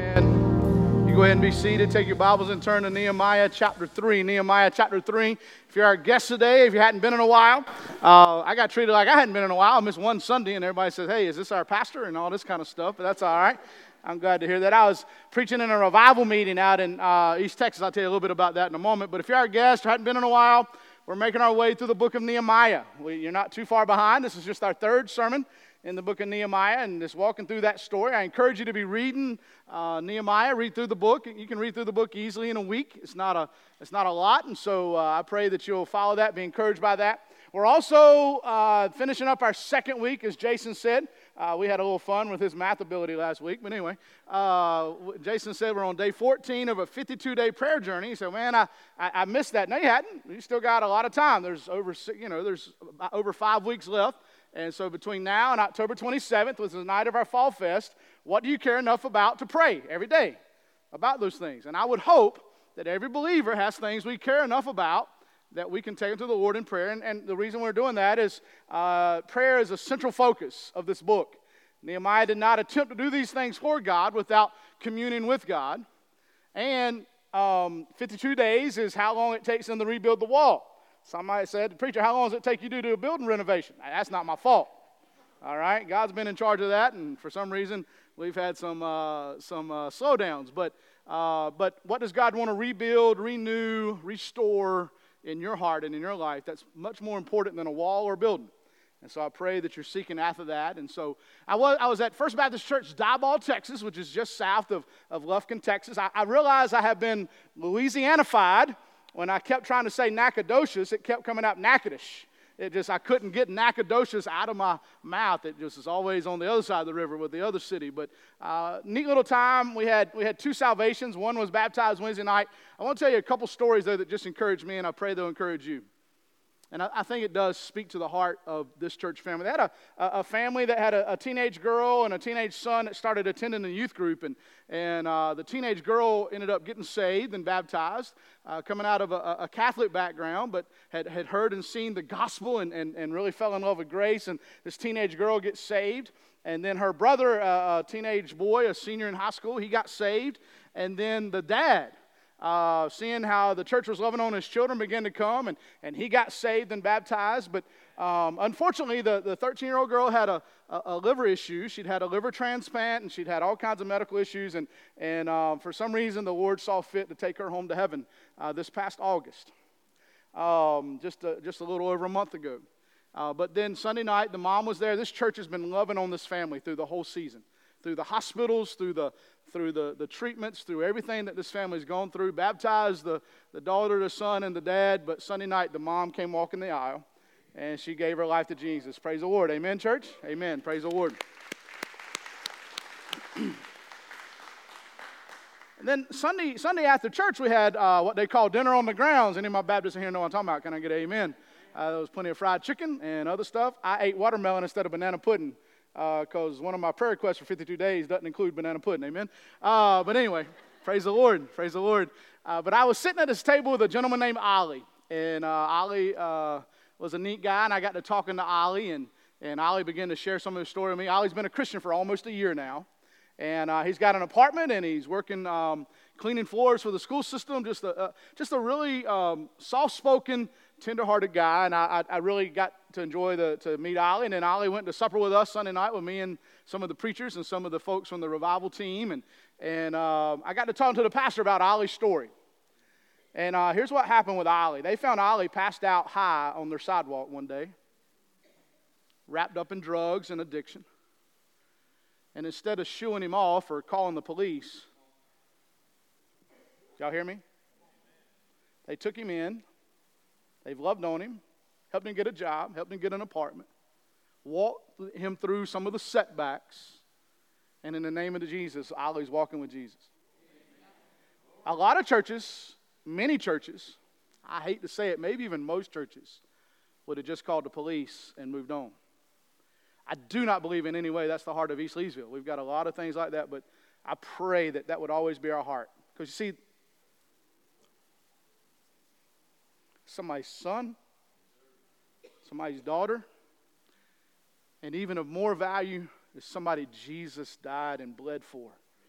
Amen. You go ahead and be seated. Take your Bibles and turn to Nehemiah chapter 3. Nehemiah chapter 3. If you're our guest today, if you hadn't been in a while, I got treated like I hadn't been in a while. I missed one Sunday, and everybody says, hey, is this our pastor? And all this kind of stuff, but that's all right. I'm glad to hear that. I was preaching in a revival meeting out in East Texas. I'll tell you a little bit about that in a moment. But if you're our guest or hadn't been in a while, we're making our way through the book of Nehemiah. You're not too far behind. This is just our third sermon in the book of Nehemiah, and just walking through that story. I encourage you to be reading Nehemiah, read through the book. You can read through the book easily in a week. It's not a lot, and so I pray that you'll follow that, be encouraged by that. We're also finishing up our second week, as Jason said. We had a little fun with his math ability last week, but anyway, Jason said we're on day 14 of a 52-day prayer journey. He said, man, I missed that. No, you hadn't. You still got a lot of time. There's over 5 weeks left. And so between now and October 27th, which is the night of our Fall Fest, what do you care enough about to pray every day about those things? And I would hope that every believer has things we care enough about that we can take them to the Lord in prayer. And the reason we're doing that is prayer is a central focus of this book. Nehemiah did not attempt to do these things for God without communing with God. And 52 days is how long it takes them to rebuild the wall. Somebody said, preacher, how long does it take you to do a building renovation? That's not my fault. All right, God's been in charge of that, and for some reason we've had some slowdowns. But what does God want to rebuild, renew, restore in your heart and in your life? That's much more important than a wall or a building. And so I pray that you're seeking after that. And so I was at First Baptist Church, Diboll, Texas, which is just south of Lufkin, Texas. I realized I have been Louisianified. When I kept trying to say Nacogdoches, it kept coming out Natchitoches. I couldn't get Nacogdoches out of my mouth. It just is always on the other side of the river with the other city. But neat little time. We had 2 salvations. One was baptized Wednesday night. I want to tell you a couple stories, though, that just encouraged me, and I pray they'll encourage you. And I think it does speak to the heart of this church family. They had a family that had a teenage girl and a teenage son that started attending the youth group. And the teenage girl ended up getting saved and baptized, coming out of a Catholic background, but had heard and seen the gospel and really fell in love with grace. And this teenage girl gets saved. And then her brother, a teenage boy, a senior in high school, he got saved. And then the dad, seeing how the church was loving on his children, began to come, and he got saved and baptized. But unfortunately, the 13-year-old girl had a liver issue. She'd had a liver transplant, and she'd had all kinds of medical issues. And for some reason, the Lord saw fit to take her home to heaven this past August, just a little over a month ago. But then Sunday night, the mom was there. This church has been loving on this family through the whole season, through the hospitals, through the treatments, through everything that this family's gone through. Baptized the daughter, the son, and the dad. But Sunday night, the mom came walking the aisle, and she gave her life to Jesus. Praise the Lord. Amen, church? Amen. Praise the Lord. And then Sunday after church, we had what they call dinner on the grounds. Any of my Baptists in here know what I'm talking about. Can I get an amen? There was plenty of fried chicken and other stuff. I ate watermelon instead of banana pudding, because one of my prayer requests for 52 days doesn't include banana pudding, amen? But anyway, praise the Lord, praise the Lord. But I was sitting at this table with a gentleman named Ollie, and Ollie was a neat guy, and I got to talking to Ollie, and Ollie began to share some of his story with me. Ollie's been a Christian for almost a year now, and he's got an apartment, and he's working cleaning floors for the school system, just a really soft-spoken, tender-hearted guy, and I really got to enjoy to meet Ollie. And then Ollie went to supper with us Sunday night with me and some of the preachers and some of the folks from the revival team, and I got to talk to the pastor about Ollie's story. And here's what happened with Ollie. They found Ollie passed out high on their sidewalk one day, wrapped up in drugs and addiction. And instead of shooing him off or calling the police, y'all hear me? They took him in. They've loved on him, helped him get a job, helped him get an apartment, walked him through some of the setbacks, and in the name of Jesus, Ollie's walking with Jesus. A lot of churches, many churches, I hate to say it, maybe even most churches, would have just called the police and moved on. I do not believe in any way that's the heart of East Leesville. We've got a lot of things like that, but I pray that would always be our heart. Because you see, somebody's son, somebody's daughter, and even of more value is somebody Jesus died and bled for.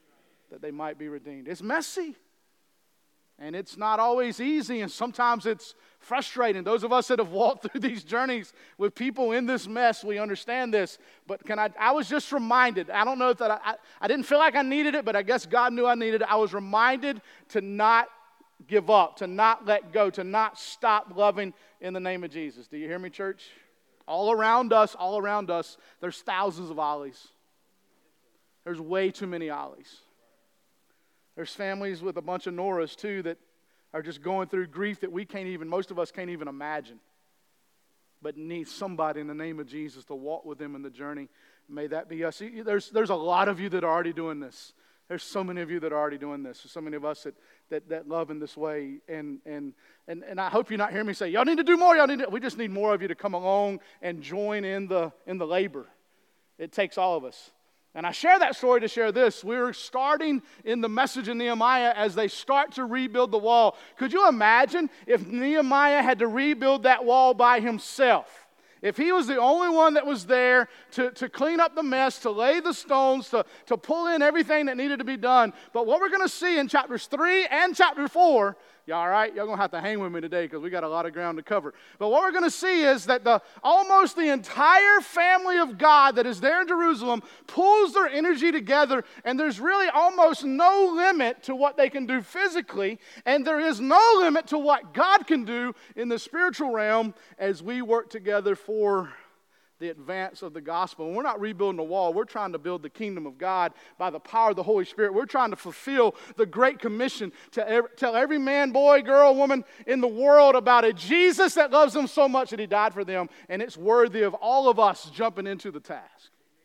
that they might be redeemed. It's messy. And it's not always easy, and sometimes it's frustrating. Those of us that have walked through these journeys with people in this mess, we understand this. But I was just reminded, I don't know if that I didn't feel like I needed it, but I guess God knew I needed it. I was reminded to not give up, to not let go, to not stop loving in the name of Jesus. Do you hear me, church? All around us, there's thousands of Ollies. There's way too many Ollies. There's families with a bunch of Noras, too, that are just going through grief that most of us can't even imagine, but need somebody in the name of Jesus to walk with them in the journey. May that be us. There's a lot of you that are already doing this. There's so many of you that are already doing this. There's so many of us that love in this way. And I hope you're not hearing me say, y'all need to do more. We just need more of you to come along and join in the labor. It takes all of us. And I share that story to share this. We're starting in the message in Nehemiah as they start to rebuild the wall. Could you imagine if Nehemiah had to rebuild that wall by himself? If he was the only one that was there to clean up the mess, to lay the stones, to pull in everything that needed to be done. But what we're going to see in chapters 3 and chapter 4, y'all all right? Y'all going to have to hang with me today because we got a lot of ground to cover. But what we're going to see is that almost the entire family of God that is there in Jerusalem pulls their energy together, and there's really almost no limit to what they can do physically, and there is no limit to what God can do in the spiritual realm as we work together for the advance of the gospel. And we're not rebuilding a wall. We're trying to build the kingdom of God by the power of the Holy Spirit. We're trying to fulfill the Great Commission to tell every man, boy, girl, woman in the world about a Jesus that loves them so much that he died for them. And it's worthy of all of us jumping into the task.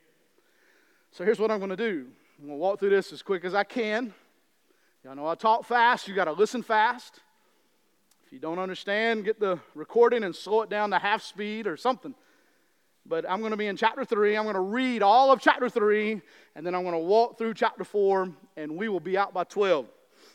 So here's what I'm going to do. I'm going to walk through this as quick as I can. Y'all know I talk fast. You got to listen fast. If you don't understand, get the recording and slow it down to half speed or something. But I'm going to be in chapter 3. I'm going to read all of chapter 3, and then I'm going to walk through chapter 4, and we will be out by 12.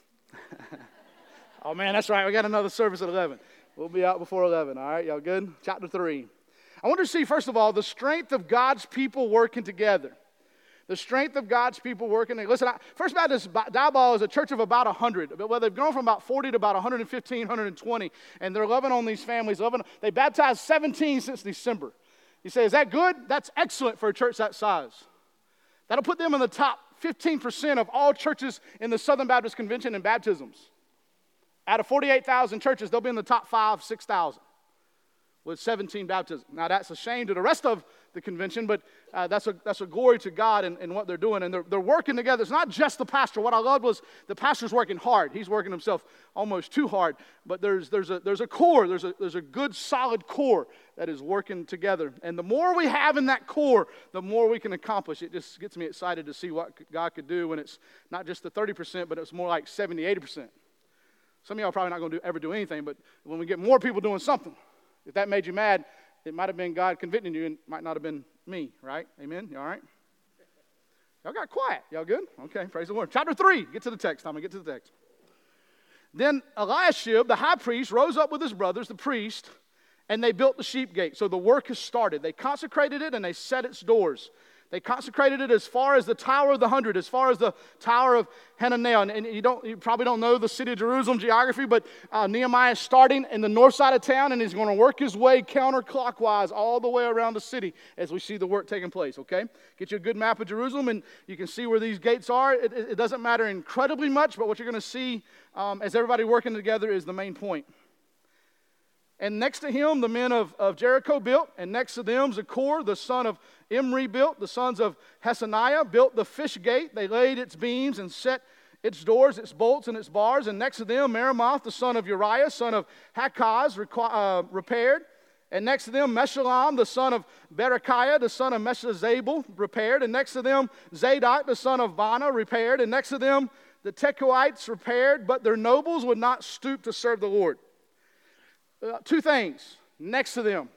Oh, man, that's right. We got another service at 11. We'll be out before 11. All right, y'all good? Chapter 3. I want to see, first of all, the strength of God's people working together. The strength of God's people working together. Listen, First Baptist Diboll is a church of about 100. Well, they've grown from about 40 to about 115, 120, and they're loving on these families. They baptized 17 since December. You say, is that good? That's excellent for a church that size. That'll put them in the top 15% of all churches in the Southern Baptist Convention in baptisms. Out of 48,000 churches, they'll be in the top 5,000, 6,000 with 17 baptisms. Now, that's a shame to the rest of the convention, but that's a glory to God in what they're doing. And they're working together. It's not just the pastor. What I loved was the pastor's working hard. He's working himself almost too hard. But there's a core. There's a good, solid core that is working together. And the more we have in that core, the more we can accomplish. It just gets me excited to see what God could do when it's not just the 30%, but it's more like 70, 80%. Some of y'all are probably not going to ever do anything, but when we get more people doing something, if that made you mad, it might have been God convicting you and it might not have been me, right? Amen? You all right? Y'all got quiet. Y'all good? Okay, praise the Lord. Chapter 3. Get to the text. I'm going to get to the text. Then Eliashib, the high priest, rose up with his brothers, the priest, and they built the sheep gate. So the work has started. They consecrated it and they set its doors. They consecrated it as far as the Tower of the 100, as far as the Tower of Hananel. And you probably don't know the city of Jerusalem geography, but Nehemiah is starting in the north side of town, and he's going to work his way counterclockwise all the way around the city as we see the work taking place, okay? Get you a good map of Jerusalem, and you can see where these gates are. It doesn't matter incredibly much, but what you're going to see as everybody working together is the main point. And next to him, the men of Jericho built, and next to them, Zaccur, the son of Imri, built. The sons of Hasaniah built the fish gate. They laid its beams and set its doors, its bolts, and its bars. And next to them, Meremoth, the son of Uriah, son of Hakaz, repaired. And next to them, Meshullam, the son of Berechiah, the son of Meshezabel, repaired. And next to them, Zadok, the son of Bana, repaired. And next to them, the Tekoites repaired, but their nobles would not stoop to serve the Lord. Two things, next to them,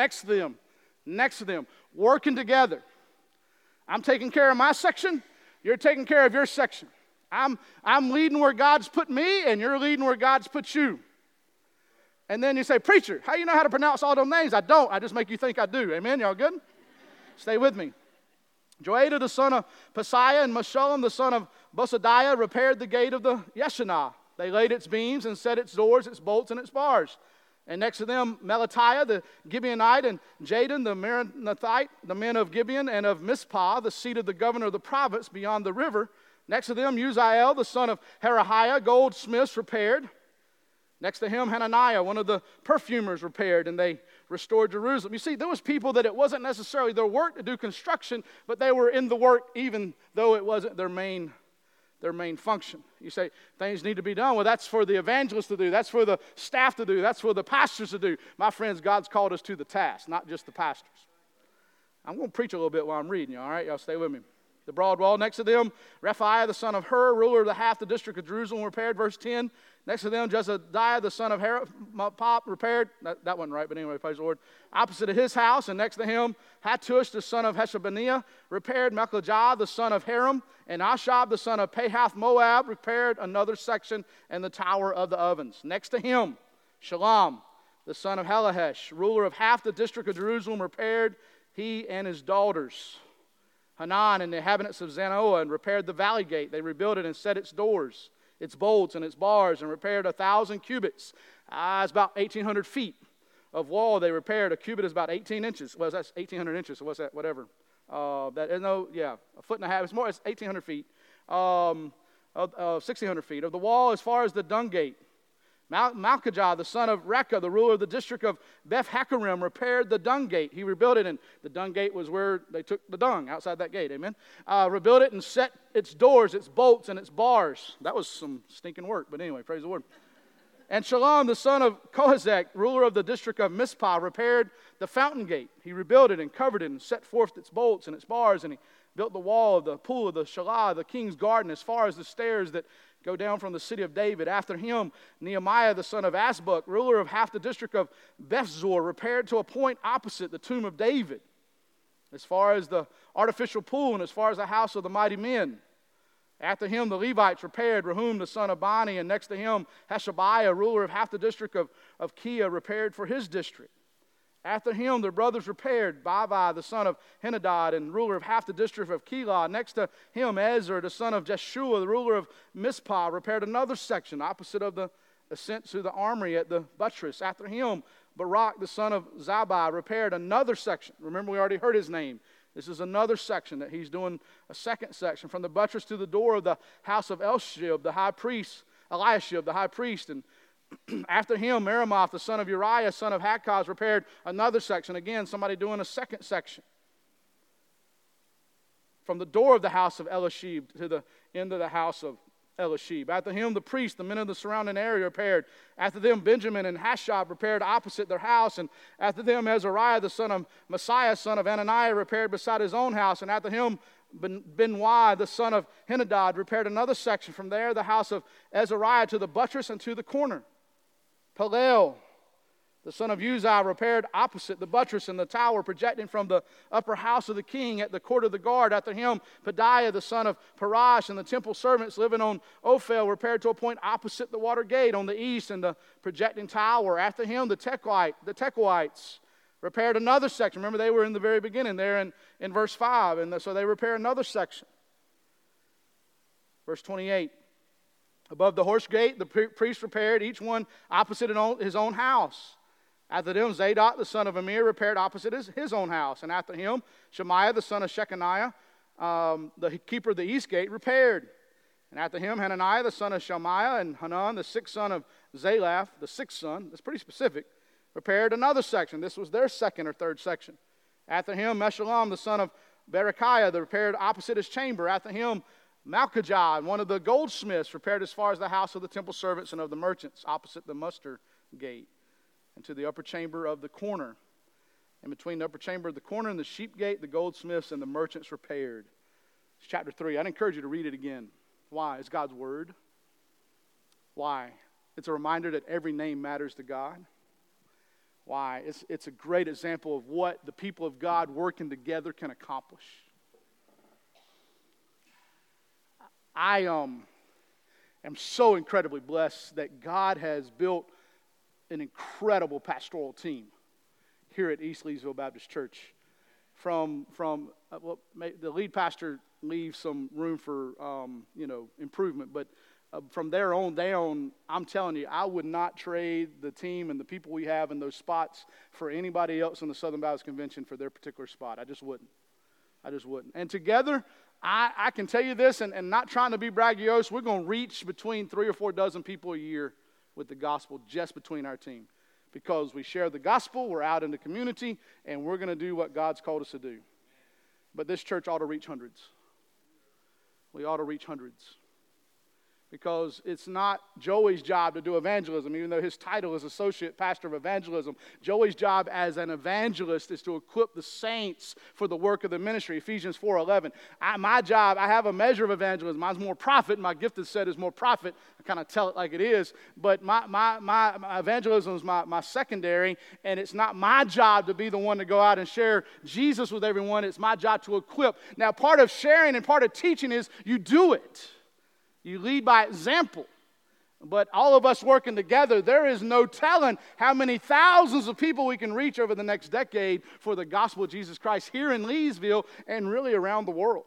working together. I'm taking care of my section, you're taking care of your section. I'm leading where God's put me, and you're leading where God's put you. And then you say, preacher, how do you know how to pronounce all those names? I don't, I just make you think I do. Amen, y'all good? Stay with me. Joiada, the son of Paseah, and Meshullam, the son of Bosadiah repaired the gate of the Yeshanah. They laid its beams and set its doors, its bolts, and its bars. And next to them, Melatiah the Gibeonite, and Jadon the Meronothite, the men of Gibeon and of Mizpah, the seat of the governor of the province beyond the river. Next to them, Uzziel, the son of Harahiah, goldsmiths repaired. Next to him, Hananiah, one of the perfumers, repaired, and they restored Jerusalem. You see, there was people that it wasn't necessarily their work to do construction, but they were in the work even though it wasn't their main function. You say, things need to be done. Well, that's for the evangelists to do. That's for the staff to do. That's for the pastors to do. My friends, God's called us to the task, not just the pastors. I'm going to preach a little bit while I'm reading you, all right? Y'all stay with me. The broad wall. Next to them, Rephaiah, the son of Hur, ruler of the half the district of Jerusalem, repaired. Verse 10. Next to them, Jezadiah, the son of Pop, repaired. That wasn't right, but anyway, praise the Lord. Opposite of his house, and next to him, Hattush, the son of Heshabaniah, repaired. Melchijah, the son of Haram, and Ashab, the son of Pahath Moab, repaired another section and the tower of the ovens. Next to him, Shalom, the son of Helahesh, ruler of half the district of Jerusalem, repaired, he and his daughters. Hanan and the inhabitants of Zanoah, and repaired the valley gate. They rebuilt it and set its doors, its bolts, and its bars, and repaired 1,000 cubits. It's about 1,800 feet of wall they repaired. A cubit is about 18 inches. Well, that's 1,800 inches, so what's that? Whatever. A foot and a half. It's 1,800 feet. 1,600 feet. Of the wall as far as the dung gate. Malchijah, the son of Rekah, the ruler of the district of Beth Hakarim, repaired the dung gate. He rebuilt it, and the dung gate was where they took the dung, outside that gate, amen? Rebuilt it and set its doors, its bolts, and its bars. That was some stinking work, but anyway, praise the Lord. And Shalom, the son of Kohazek, ruler of the district of Mizpah, repaired the fountain gate. He rebuilt it and covered it and set forth its bolts and its bars, and he built the wall of the pool of the Shalah, the king's garden, as far as the stairs that go down from the city of David. After him, Nehemiah, the son of Asbuk, ruler of half the district of Bethzor, repaired to a point opposite the tomb of David, as far as the artificial pool and as far as the house of the mighty men. After him, the Levites repaired Rehum, the son of Bani, and next to him, Hashabiah, ruler of half the district of Kia, repaired for his district. After him, their brothers repaired Bavai, the son of Henadad, and ruler of half the district of Keilah. Next to him, Ezra, the son of Jeshua, the ruler of Mizpah, repaired another section opposite of the ascent to the armory at the buttress. After him, Barak, the son of Zabai, repaired another section. Remember, we already heard his name. This is another section that he's doing, a second section, from the buttress to the door of the house of Eliashib, the high priest, and after him, Meremoth, the son of Uriah, son of Hakaz, repaired another section. Again, somebody doing a second section. From the door of the house of Eliashib to the end of the house of Eliashib. After him, the priests, the men of the surrounding area, repaired. After them, Benjamin and Hashab repaired opposite their house. And after them, Azariah, the son of Messiah, son of Ananiah, repaired beside his own house. And after him, Benwai, the son of Henadad, repaired another section. From there, the house of Azariah to the buttress and to the corner. Palel, the son of Uzziah, repaired opposite the buttress and the tower projecting from the upper house of the king at the court of the guard. After him, Pedaiah, the son of Parash, and the temple servants living on Ophel, repaired to a point opposite the water gate on the east and the projecting tower. After him, the Tekoites repaired another section. Remember, they were in the very beginning there in verse 5, and so they repaired another section. Verse 28. Above the horse gate, the priests repaired, each one opposite his own house. After them, Zadok, the son of Amir, repaired opposite his own house. And after him, Shemaiah, the son of Shechaniah, the keeper of the east gate, repaired. And after him, Hananiah, the son of Shemaiah, and Hanan, the sixth son of Zalaph, the sixth son, that's pretty specific, repaired another section. This was their second or third section. After him, Meshullam, the son of Berechiah, the repaired opposite his chamber. After him, Malchijah, one of the goldsmiths, repaired as far as the house of the temple servants and of the merchants, opposite the muster gate, and to the upper chamber of the corner. And between the upper chamber of the corner and the sheep gate, the goldsmiths and the merchants repaired. It's chapter 3. I'd encourage you to read it again. Why? It's God's word. Why? It's a reminder that every name matters to God. Why? It's a great example of what the people of God working together can accomplish. I am so incredibly blessed that God has built an incredible pastoral team here at East Leesville Baptist Church. From the lead pastor leave some room for, improvement. But from there on down, I'm telling you, I would not trade the team and the people we have in those spots for anybody else in the Southern Baptist Convention for their particular spot. I just wouldn't. And together, I can tell you this, and not trying to be braggadocious, we're going to reach between 3 or 4 dozen people a year with the gospel just between our team. Because we share the gospel, we're out in the community, and we're going to do what God's called us to do. But this church ought to reach hundreds. We ought to reach hundreds. Because it's not Joey's job to do evangelism, even though his title is Associate Pastor of Evangelism. Joey's job as an evangelist is to equip the saints for the work of the ministry, Ephesians 4:11. My job, I have a measure of evangelism. Mine's more prophet. My gifted set is more prophet. I kind of tell it like it is. But my evangelism is my secondary, and it's not my job to be the one to go out and share Jesus with everyone. It's my job to equip. Now, part of sharing and part of teaching is you do it. You lead by example. But all of us working together, there is no telling how many thousands of people we can reach over the next decade for the gospel of Jesus Christ here in Leesville and really around the world.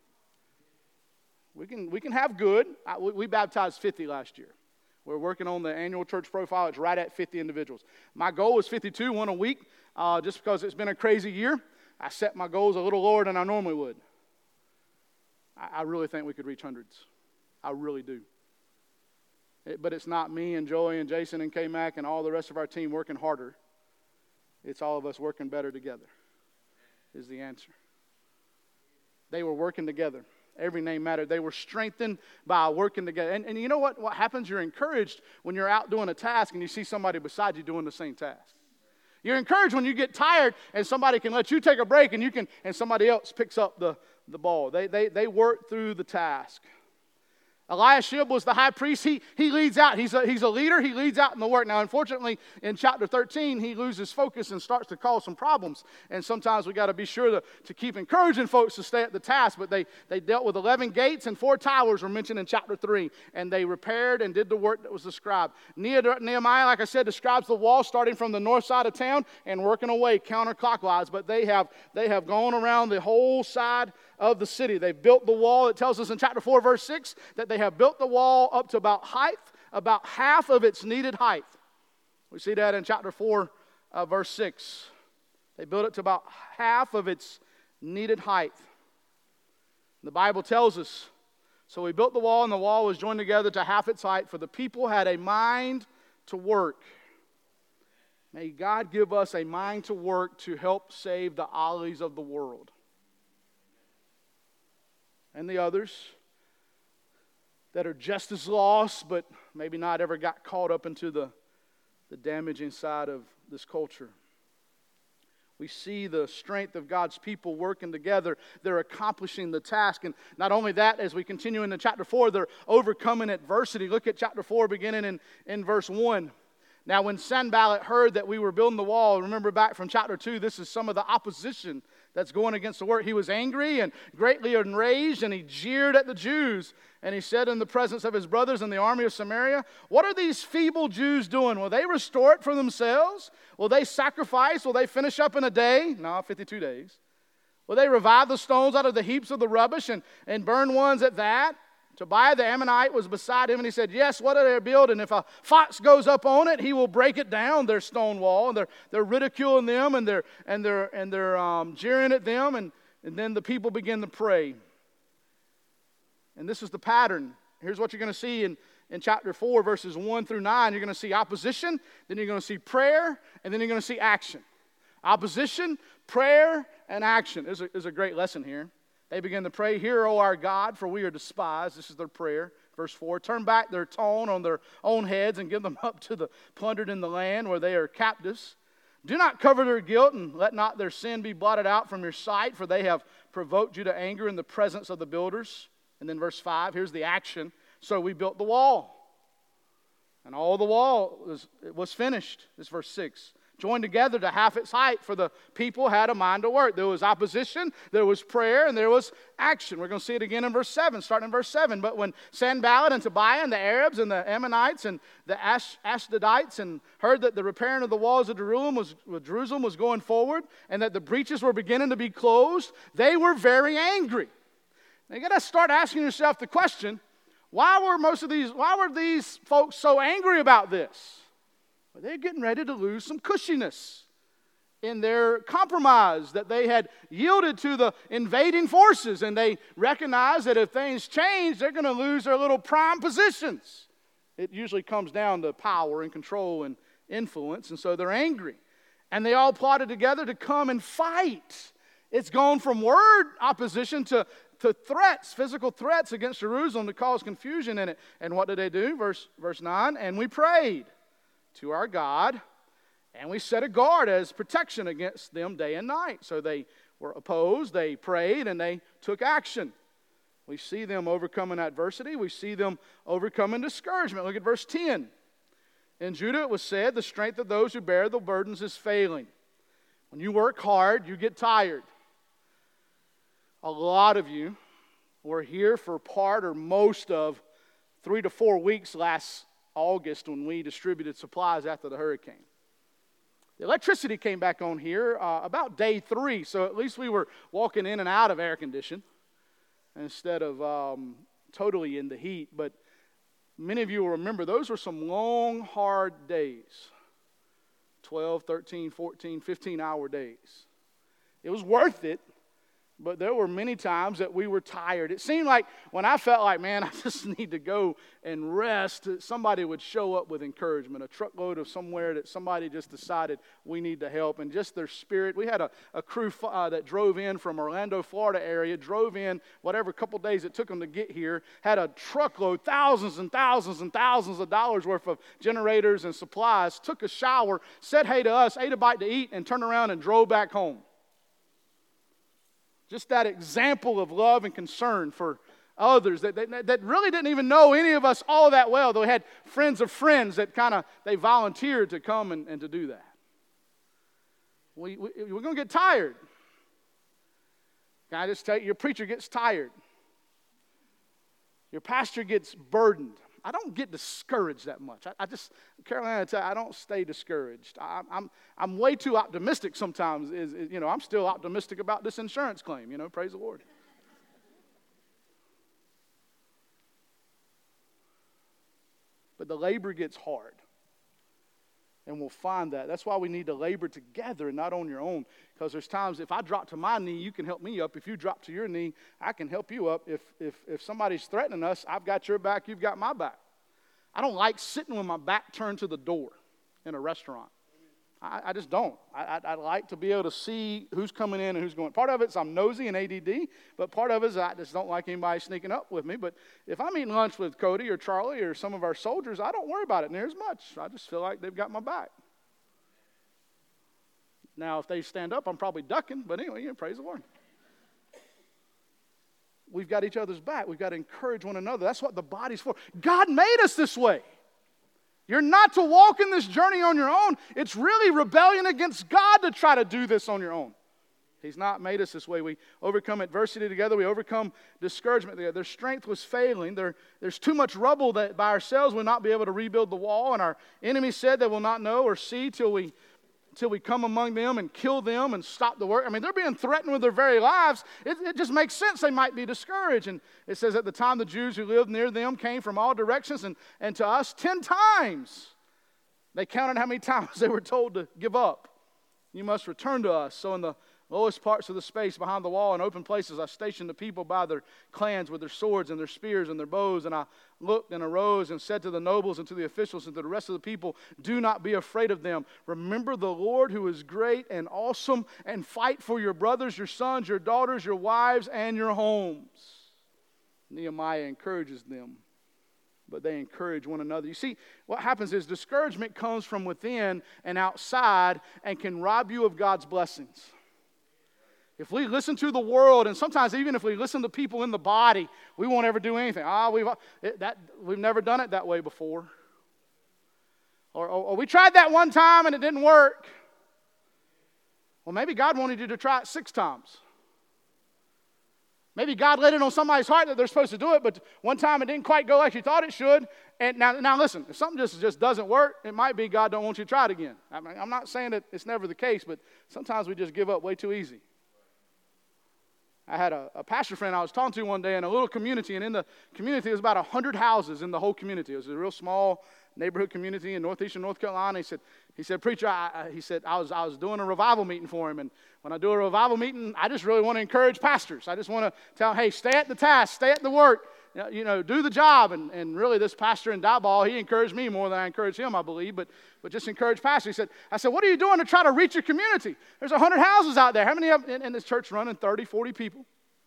We can have good. We baptized 50 last year. We're working on the annual church profile. It's right at 50 individuals. My goal was 52, one a week, just because it's been a crazy year. I set my goals a little lower than I normally would. I really think we could reach hundreds. I really do. But it's not me and Joey and Jason and K-Mac and all the rest of our team working harder. It's all of us working better together is the answer. They were working together. Every name mattered. They were strengthened by working together. And you know what happens? You're encouraged when you're out doing a task and you see somebody beside you doing the same task. You're encouraged when you get tired and somebody can let you take a break and somebody else picks up the ball. They work through the task. Eliashib was the high priest. He leads out. He's a leader. He leads out in the work. Now, unfortunately, in chapter 13, he loses focus and starts to cause some problems. And sometimes we got to be sure to keep encouraging folks to stay at the task. But they dealt with 11 gates and 4 towers were mentioned in chapter 3. And they repaired and did the work that was described. Nehemiah, like I said, describes the wall starting from the north side of town and working away counterclockwise. But they have gone around the whole side of the city. They built the wall. It tells us in chapter 4, verse 6, that they have built the wall up to about half of its needed height. We see that in chapter 4, verse 6. They built it to about half of its needed height. The Bible tells us, so we built the wall, and the wall was joined together to half its height, for the people had a mind to work. May God give us a mind to work to help save the Ollies of the world. And the others that are just as lost, but maybe not ever got caught up into the damaging side of this culture. We see the strength of God's people working together. They're accomplishing the task. And not only that, as we continue into chapter 4, they're overcoming adversity. Look at chapter 4, beginning in verse 1. Now, when Sanballat heard that we were building the wall, remember back from chapter 2, this is some of the opposition that's going against the work. He was angry and greatly enraged, and he jeered at the Jews. And he said in the presence of his brothers in the army of Samaria, "What are these feeble Jews doing? Will they restore it for themselves? Will they sacrifice? Will they finish up in a day?" No, 52 days. "Will they revive the stones out of the heaps of the rubbish and burn ones at that?" Tobiah the Ammonite was beside him, and he said, "Yes, what are they building? If a fox goes up on it, he will break it down, their stone wall." And they're ridiculing them, and they're jeering at them, and then the people begin to pray. And this is the pattern. Here's what you're going to see in chapter 4, verses 1 through 9. You're going to see opposition, then you're going to see prayer, and then you're going to see action. Opposition, prayer, and action. There's a great lesson here. They begin to pray, "Hear, O our God, for we are despised." This is their prayer. Verse 4, "Turn back their tone on their own heads and give them up to the plundered in the land where they are captives. Do not cover their guilt, and let not their sin be blotted out from your sight, for they have provoked you to anger in the presence of the builders." And then verse 5, here's the action. "So we built the wall, and all the wall was finished." This is verse 6. "Joined together to half its height, for the people had a mind to work." There was opposition, there was prayer, and there was action. We're going to see it again in verse 7, starting in verse 7. "But when Sanballat and Tobiah and the Arabs and the Ammonites and the Ashdodites and heard that the repairing of the walls of Jerusalem was going forward, and that the breaches were beginning to be closed, they were very angry." And you got to start asking yourself the question, why were these folks so angry about this? Well, they're getting ready to lose some cushiness in their compromise that they had yielded to the invading forces, and they recognize that if things change, they're going to lose their little prime positions. It usually comes down to power and control and influence, and so they're angry. And they all plotted together to come and fight. It's gone from word opposition to threats, physical threats against Jerusalem to cause confusion in it. And what did they do? Verse 9, and we prayed to our God, and we set a guard as protection against them day and night. So they were opposed, they prayed, and they took action. We see them overcoming adversity. We see them overcoming discouragement. Look at verse 10. In Judah it was said, the strength of those who bear the burdens is failing. When you work hard, you get tired. A lot of you were here for part or most of 3 to 4 weeks last August when we distributed supplies after the hurricane. The electricity came back on here about day 3, so at least we were walking in and out of air condition instead of totally in the heat. But many of you will remember those were some long, hard days, 12, 13, 14, 15-hour days. It was worth it. But there were many times that we were tired. It seemed like when I felt like, man, I just need to go and rest, somebody would show up with encouragement, a truckload of somewhere that somebody just decided we need to help. And just their spirit. We had a crew that drove in from Orlando, Florida area, drove in whatever couple days it took them to get here, had a truckload, thousands and thousands and thousands of dollars worth of generators and supplies, took a shower, said hey to us, ate a bite to eat, and turned around and drove back home. Just that example of love and concern for others that really didn't even know any of us all that well. They had friends of friends that they volunteered to come and to do that. We're going to get tired. Can I just tell you, your preacher gets tired. Your pastor gets burdened. I don't get discouraged that much. Carolina, I don't stay discouraged. I'm way too optimistic sometimes. I'm still optimistic about this insurance claim. Praise the Lord. But the labor gets hard. And we'll find that. That's why we need to labor together and not on your own. Because there's times if I drop to my knee, you can help me up. If you drop to your knee, I can help you up. If somebody's threatening us, I've got your back, you've got my back. I don't like sitting with my back turned to the door in a restaurant. I just don't. I like to be able to see who's coming in and who's going. Part of it's I'm nosy and ADD, but part of it is I just don't like anybody sneaking up with me. But if I'm eating lunch with Cody or Charlie or some of our soldiers, I don't worry about it near as much. I just feel like they've got my back. Now, if they stand up, I'm probably ducking, but anyway, praise the Lord. We've got each other's back. We've got to encourage one another. That's what the body's for. God made us this way. You're not to walk in this journey on your own. It's really rebellion against God to try to do this on your own. He's not made us this way. We overcome adversity together. We overcome discouragement together. Their strength was failing. There's too much rubble that by ourselves we'll not be able to rebuild the wall. And our enemies said they will not know or see till we come among them and kill them and stop the work. I mean, they're being threatened with their very lives. It just makes sense they might be discouraged. And it says at the time the Jews who lived near them came from all directions and to us 10 times. They counted how many times they were told to give up. You must return to us. So in the lowest parts of the space behind the wall and open places, I stationed the people by their clans with their swords and their spears and their bows. And I looked and arose and said to the nobles and to the officials and to the rest of the people, do not be afraid of them. Remember the Lord who is great and awesome, and fight for your brothers, your sons, your daughters, your wives, and your homes. Nehemiah encourages them, but they encourage one another. You see, what happens is discouragement comes from within and outside and can rob you of God's blessings. If we listen to the world, and sometimes even if we listen to people in the body, we won't ever do anything. We've never done it that way before. Or we tried that one time and it didn't work. Well, maybe God wanted you to try it 6 times. Maybe God laid it on somebody's heart that they're supposed to do it, but one time it didn't quite go like you thought it should. And now listen, if something just doesn't work, it might be God don't want you to try it again. I mean, I'm not saying that it's never the case, but sometimes we just give up way too easy. I had a pastor friend I was talking to one day in a little community, and in the community, there was about 100 houses in the whole community. It was a real small neighborhood community in northeastern North Carolina. He said, preacher, I was doing a revival meeting for him, and when I do a revival meeting, I just really want to encourage pastors. I just want to tell them, hey, stay at the task, stay at the work, do the job. And really, this pastor in Diboll, he encouraged me more than I encouraged him, I believe, but just encourage pastors. I said, what are you doing to try to reach your community? There's 100 houses out there. How many of in this church running? 30, 40 people.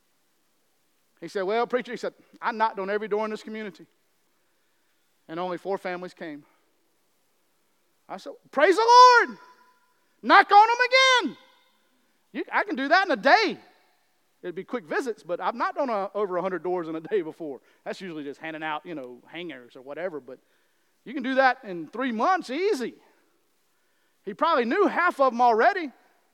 He said, well, preacher, he said, I knocked on every door in this community, and only 4 families came. I said, praise the Lord. Knock on them again. I can do that in a day. It'd be quick visits, but I've knocked on over 100 doors in a day before. That's usually just handing out, hangers or whatever, but you can do that in 3 months easy. He probably knew half of them already.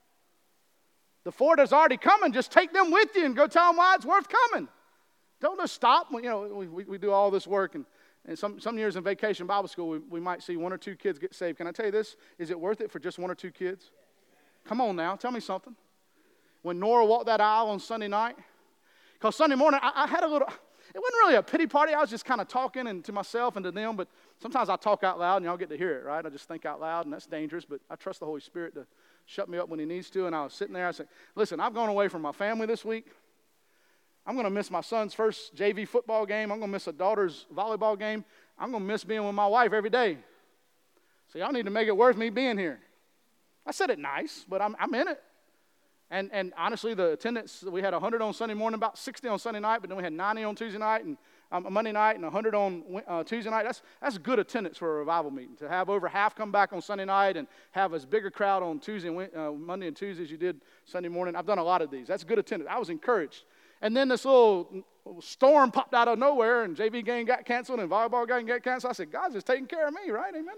The 4 that's already coming, just take them with you and go tell them why it's worth coming. Don't just stop. We do all this work, and some years in vacation Bible school, we might see 1 or 2 kids get saved. Can I tell you this? Is it worth it for just 1 or 2 kids? Come on now, tell me something. When Nora walked that aisle on Sunday night, because Sunday morning I had it wasn't really a pity party. I was just kind of talking and to myself and to them, but sometimes I talk out loud and y'all get to hear it, right? I just think out loud, and that's dangerous, but I trust the Holy Spirit to shut me up when he needs to. And I was sitting there, I said, listen, I've gone away from my family this week. I'm going to miss my son's first JV football game. I'm going to miss a daughter's volleyball game. I'm going to miss being with my wife every day. So y'all need to make it worth me being here. I said it nice, but I'm in it. And honestly, the attendance, we had 100 on Sunday morning, about 60 on Sunday night, but then we had 90 on Tuesday night and Monday night and 100 on Tuesday night. That's good attendance for a revival meeting. To have over half come back on Sunday night and have as big a crowd on Monday and Tuesday as you did Sunday morning. I've done a lot of these. That's good attendance. I was encouraged. And then this little storm popped out of nowhere, and JV game got canceled and volleyball game got canceled. I said, God's just taking care of me, right? Amen.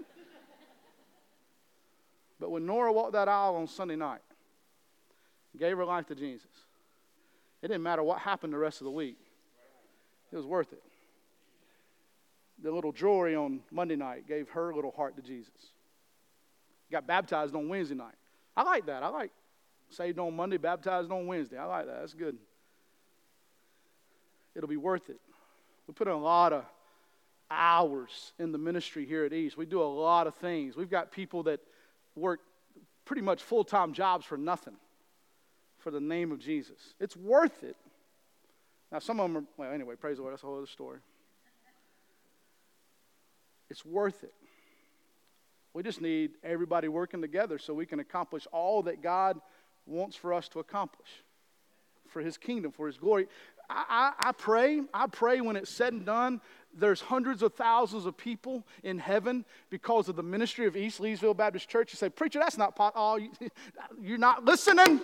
But when Nora walked that aisle on Sunday night, gave her life to Jesus, it didn't matter what happened the rest of the week. It was worth it. The little Jory on Monday night gave her little heart to Jesus. Got baptized on Wednesday night. I like that. I like saved on Monday, baptized on Wednesday. I like that. That's good. It'll be worth it. We put in a lot of hours in the ministry here at East. We do a lot of things. We've got people that work pretty much full-time jobs for nothing for the name of Jesus. It's worth it. Now, some of them are, well, anyway, praise the Lord, that's a whole other story. It's worth it. We just need everybody working together so we can accomplish all that God wants for us to accomplish for His kingdom, for His glory. I pray when it's said and done, there's hundreds of thousands of people in heaven because of the ministry of East Leesville Baptist Church. You say, preacher, that's not you're not listening.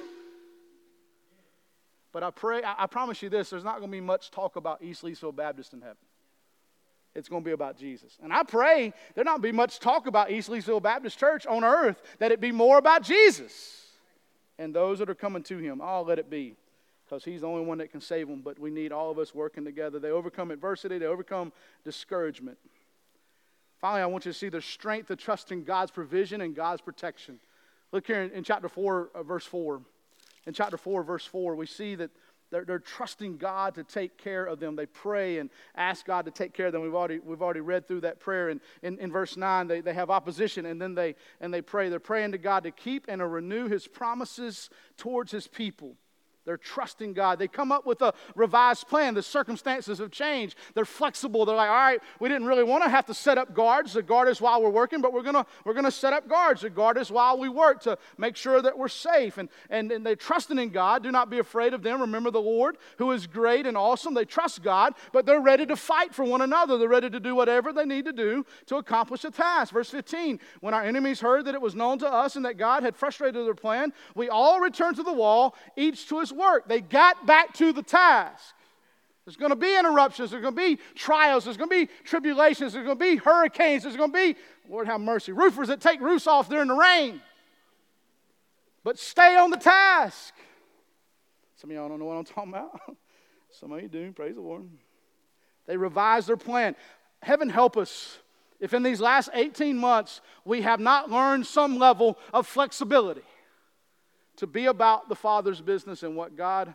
But I promise you this, there's not going to be much talk about East Leesville Baptist in heaven. It's going to be about Jesus. And I pray there not be much talk about East Leesville Baptist Church on earth, that it be more about Jesus and those that are coming to Him. Oh, let it be. Because He's the only one that can save them, but we need all of us working together. They overcome adversity. They overcome discouragement. Finally, I want you to see the strength of trusting God's provision and God's protection. Look here in chapter 4, verse 4. In chapter 4, verse 4, we see that they're trusting God to take care of them. They pray and ask God to take care of them. We've already read through that prayer. And in verse 9, they have opposition, and then they pray. They're praying to God to keep and to renew His promises towards His people. They're trusting God. They come up with a revised plan. The circumstances have changed. They're flexible. They're like, all right, we didn't really want to have to set up guards to guard us while we're working, but we're gonna set up guards to guard us while we work to make sure that we're safe. And they're trusting in God. Do not be afraid of them. Remember the Lord, who is great and awesome. They trust God, but they're ready to fight for one another. They're ready to do whatever they need to do to accomplish a task. Verse 15, when our enemies heard that it was known to us and that God had frustrated their plan, we all returned to the wall, each to his work. They got back to the task. There's going to be interruptions. There's going to be trials. There's going to be tribulations. There's going to be hurricanes. There's going to be, Lord have mercy, roofers that take roofs off during the rain. But stay on the task. Some of y'all don't know what I'm talking about. Some of you do. Praise the Lord. They revised their plan. Heaven help us if in these last 18 months we have not learned some level of flexibility to be about the Father's business and what God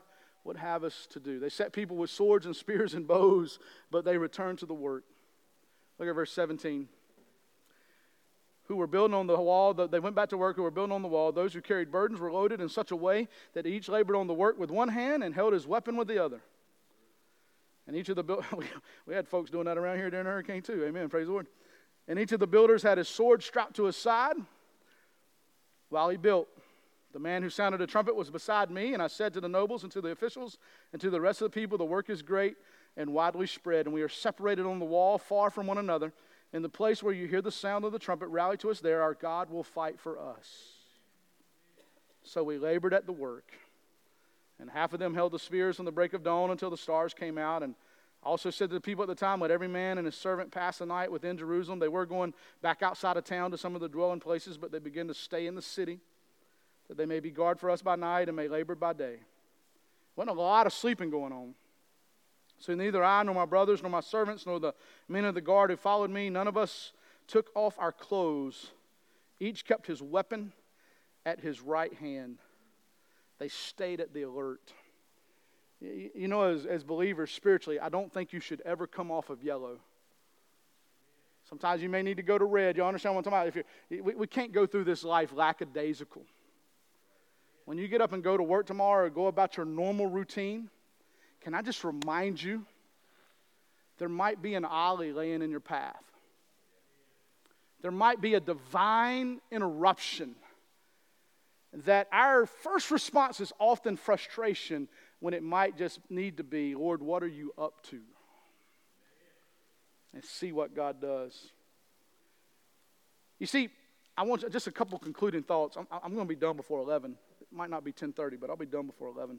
would have us to do. They set people with swords and spears and bows, but they returned to the work. Look at verse 17. Who were building on the wall, they went back to work, who were building on the wall. Those who carried burdens were loaded in such a way that each labored on the work with one hand and held his weapon with the other. And each of the we had folks doing that around here during the hurricane too. Amen. Praise the Lord. And each of the builders had his sword strapped to his side while he built. The man who sounded a trumpet was beside me, and I said to the nobles and to the officials and to the rest of the people, the work is great and widely spread, and we are separated on the wall far from one another. In the place where you hear the sound of the trumpet, rally to us there. Our God will fight for us. So we labored at the work, and half of them held the spears from the break of dawn until the stars came out. And I also said to the people at the time, let every man and his servant pass the night within Jerusalem. They were going back outside of town to some of the dwelling places, but they began to stay in the city, that they may be guard for us by night and may labor by day. Wasn't a lot of sleeping going on. So neither I nor my brothers nor my servants nor the men of the guard who followed me, none of us took off our clothes. Each kept his weapon at his right hand. They stayed at the alert. You know, as believers spiritually, I don't think you should ever come off of yellow. Sometimes you may need to go to red. You understand what I'm talking about? We can't go through this life lackadaisical. When you get up and go to work tomorrow or go about your normal routine, can I just remind you, there might be an ollie laying in your path. There might be a divine interruption that our first response is often frustration when it might just need to be, Lord, what are you up to? And see what God does. You see, I want just a couple concluding thoughts. I'm going to be done before 11. It might not be 10:30, but I'll be done before 11.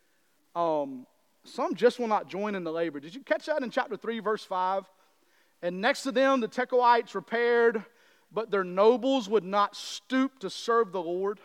Some just will not join in the labor. Did you catch that in chapter 3, verse 5? And next to them, the Tekoites repaired, but their nobles would not stoop to serve the Lord.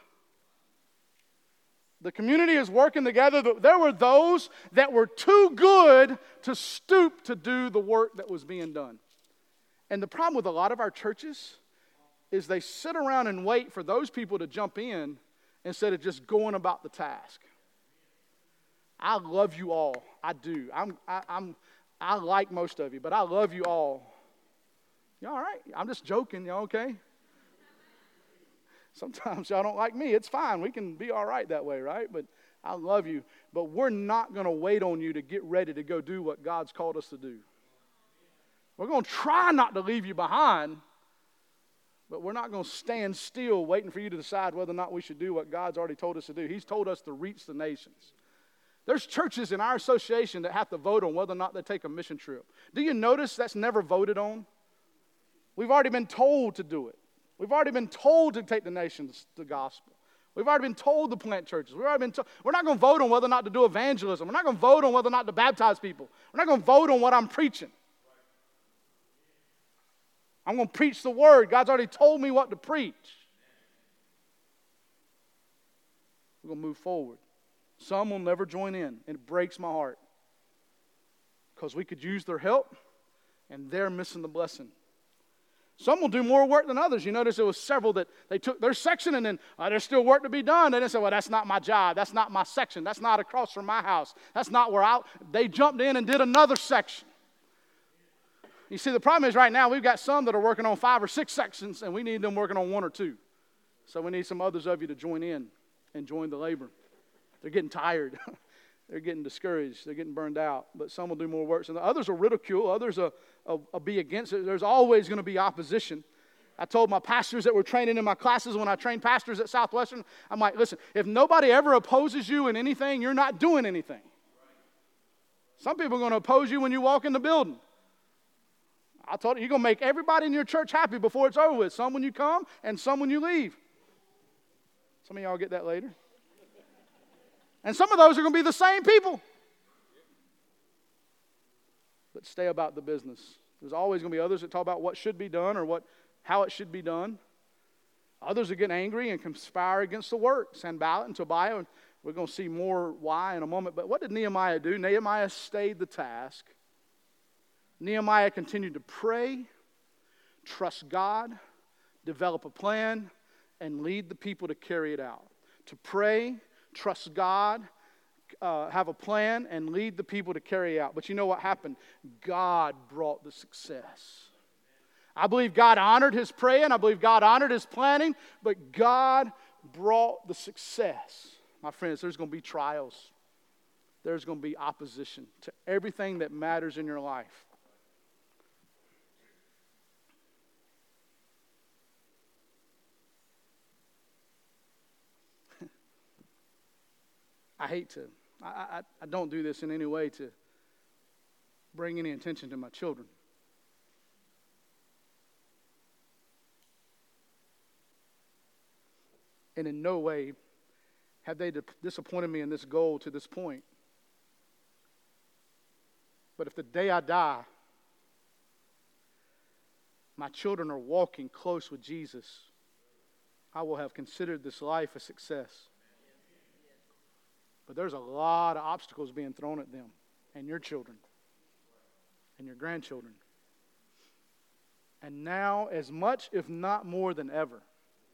The community is working together, but there were those that were too good to stoop to do the work that was being done. And the problem with a lot of our churches is they sit around and wait for those people to jump in instead of just going about the task. I love you all. I do. I like most of you, but I love you all. You all right? I'm just joking. You okay? Sometimes y'all don't like me. It's fine. We can be all right that way, right? But I love you. But we're not going to wait on you to get ready to go do what God's called us to do. We're going to try not to leave you behind, but we're not going to stand still waiting for you to decide whether or not we should do what God's already told us to do. He's told us to reach the nations. There's churches in our association that have to vote on whether or not they take a mission trip. Do you notice that's never voted on? We've already been told to do it. We've already been told to take the nations the gospel. We've already been told to plant churches. We're not going to vote on whether or not to do evangelism. We're not going to vote on whether or not to baptize people. We're not going to vote on what I'm preaching. I'm going to preach the word. God's already told me what to preach. We're going to move forward. Some will never join in, and it breaks my heart because we could use their help, and they're missing the blessing. Some will do more work than others. You notice there was several that they took their section and then there's still work to be done. And they said, well, that's not my job. That's not my section. That's not across from my house. That's not where they jumped in and did another section. You see, the problem is right now we've got some that are working on 5 or 6 sections and we need them working on 1 or 2. So we need some others of you to join in and join the labor. They're getting tired. They're getting discouraged. They're getting burned out. But some will do more work. So the others will ridicule. Others will be against it. There's always going to be opposition. I told my pastors that were training in my classes when I trained pastors at Southwestern, I'm like, listen, if nobody ever opposes you in anything, you're not doing anything. Some people are going to oppose you when you walk in the building. I told you, you're going to make everybody in your church happy before it's over with. Some when you come and some when you leave. Some of y'all get that later. And some of those are going to be the same people. But stay about the business. There's always going to be others that talk about what should be done or how it should be done. Others are getting angry and conspire against the work. Sanballat and Tobiah, and we're going to see more why in a moment. But what did Nehemiah do? Nehemiah stayed the task. Nehemiah continued to pray, trust God, develop a plan, and lead the people to carry it out. To pray, trust God, have a plan and lead the people to carry out. But you know what happened? God brought the success. I believe God honored his praying. I believe God honored his planning. But God brought the success. My friends, there's going to be trials. There's going to be opposition to everything that matters in your life. I don't do this in any way to bring any attention to my children. And in no way have they disappointed me in this goal to this point. But if the day I die, my children are walking close with Jesus, I will have considered this life a success. But there's a lot of obstacles being thrown at them and your children and your grandchildren. And now, as much, if not more than ever,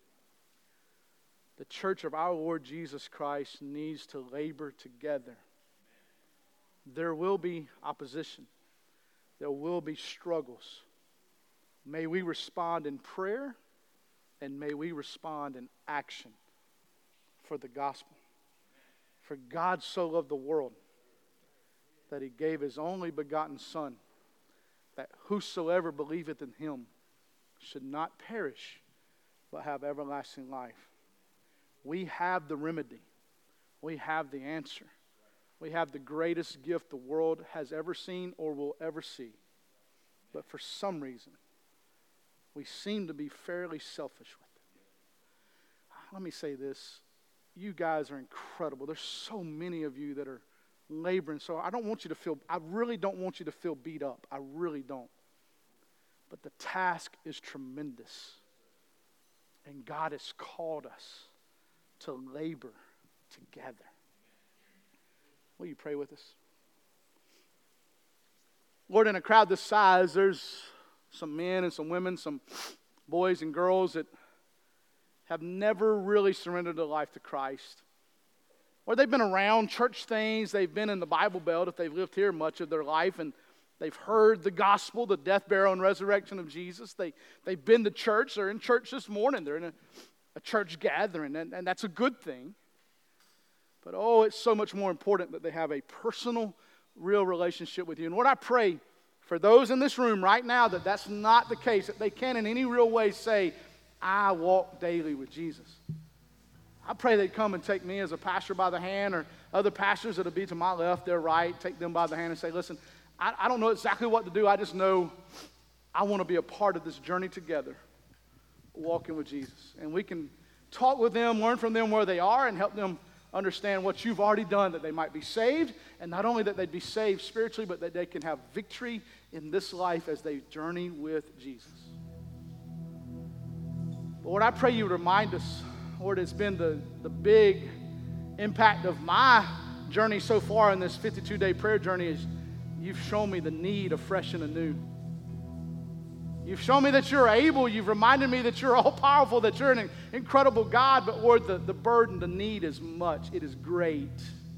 the church of our Lord Jesus Christ needs to labor together. There will be opposition. There will be struggles. May we respond in prayer, and may we respond in action for the gospel. For God so loved the world that he gave his only begotten Son, that whosoever believeth in him should not perish, but have everlasting life. We have the remedy. We have the answer. We have the greatest gift the world has ever seen or will ever see. But for some reason, we seem to be fairly selfish with it. Let me say this. You guys are incredible. There's so many of you that are laboring. So I really don't want you to feel beat up. I really don't. But the task is tremendous. And God has called us to labor together. Will you pray with us? Lord, in a crowd this size, there's some men and some women, some boys and girls that have never really surrendered their life to Christ. Or they've been around church things, they've been in the Bible Belt if they've lived here much of their life, and they've heard the gospel, the death, burial, and resurrection of Jesus. They've been to church, they're in church this morning, they're in a church gathering, and that's a good thing. But it's so much more important that they have a personal, real relationship with you. And Lord, I pray for those in this room right now that that's not the case, that they can in any real way say, I walk daily with Jesus. I pray they'd come and take me as a pastor by the hand, or other pastors that'll be to my left, their right, take them by the hand and say, listen, I don't know exactly what to do. I just know I want to be a part of this journey together, walking with Jesus. And we can talk with them, learn from them where they are, and help them understand what you've already done, that they might be saved, and not only that they'd be saved spiritually, but that they can have victory in this life as they journey with Jesus. Lord, I pray you would remind us, Lord, it's been the big impact of my journey so far in this 52-day prayer journey is you've shown me the need of fresh and anew. You've shown me that you're able. You've reminded me that you're all-powerful, that you're an incredible God. But, Lord, the burden, the need is much. It is great.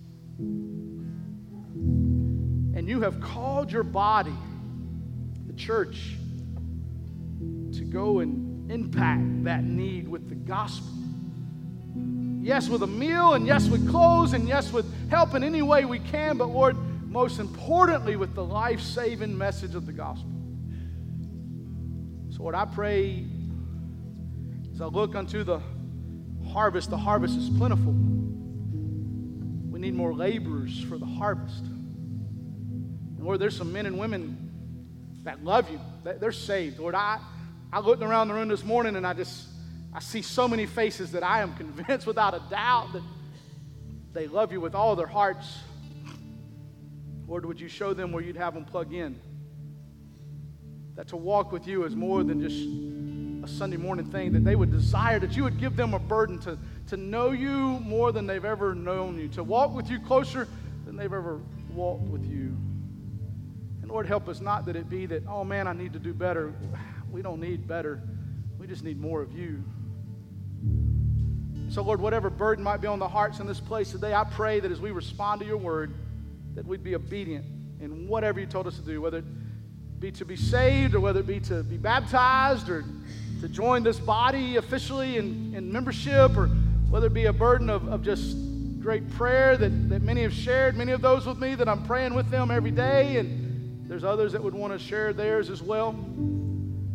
And you have called your body, the church, to go and impact that need with the gospel. Yes, with a meal, and yes, with clothes, and yes, with help in any way we can. But, Lord, most importantly, with the life-saving message of the gospel. So, Lord, I pray as I look unto the harvest is plentiful. We need more laborers for the harvest. And Lord, there's some men and women that love you. They're saved. Lord, I looked around the room this morning and I see so many faces that I am convinced without a doubt that they love you with all their hearts. Lord, would you show them where you'd have them plug in? That to walk with you is more than just a Sunday morning thing, that they would desire, that you would give them a burden to know you more than they've ever known you, to walk with you closer than they've ever walked with you. And Lord, help us not that it be that, oh man, I need to do better. We don't need better. We just need more of you. So, Lord, whatever burden might be on the hearts in this place today, I pray that as we respond to your word, that we'd be obedient in whatever you told us to do, whether it be to be saved or whether it be to be baptized or to join this body officially in membership, or whether it be a burden of just great prayer that many have shared, many of those with me that I'm praying with them every day, and there's others that would want to share theirs as well.